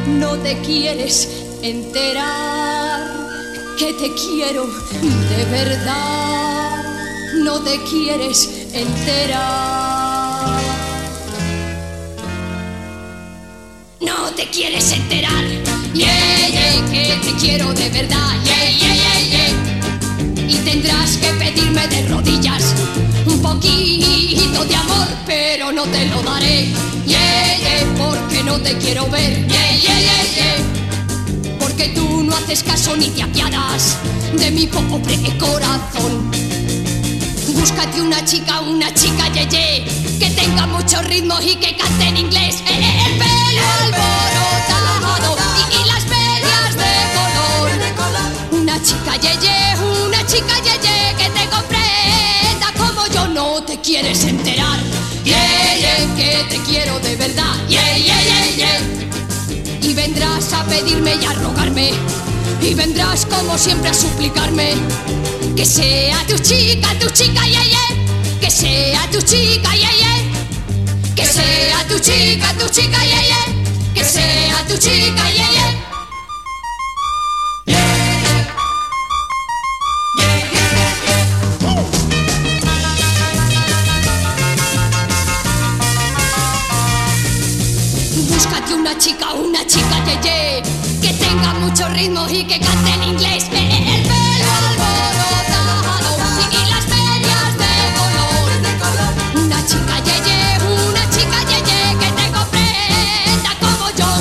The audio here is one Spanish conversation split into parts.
no te quieres enterar que te quiero de verdad. No te quieres enterar. No te quieres enterar. Yeah, yeah, que te quiero de verdad. Yeah, yeah, yeah, yeah. Y tendrás que pedirme de rodillas un poquito de amor, pero no te lo daré. Yeah, yeah, porque no te quiero ver. Yeah, yeah, yeah, yeah. Porque tú no haces caso ni te apiadas de mi pobre corazón. Búscate una chica, yeye, que tenga muchos ritmos y que cante en inglés. El pelo alborotado y las medias de color. Una chica yeye, que te comprenda como yo. No te quieres enterar. Yeah, yeah, que te quiero de verdad. Yeah, yeah, yeah, yeah. Y vendrás a pedirme y a rogarme, y vendrás como siempre a suplicarme que sea tu chica, yeah, yeah. Que sea tu chica, yeah, yeah. Que sea tu chica, yeah, yeah. Que sea tu chica, yeah, yeah. Búscate una chica, yeye, que tenga muchos ritmos y que cante en inglés. El pelo alborotado y las medias de color. Una chica, yeye, que te comprenda como yo.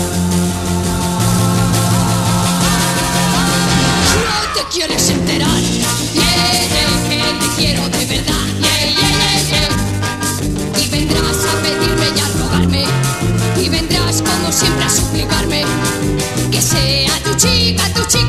No te quieres enterar. Yeah, yeah, que te quiero de verdad. Yeah, yeah, yeah, yeah. Y vendrás a pedirme y a rogarme, y vendrás como siempre a suplicarme que sea tu chica,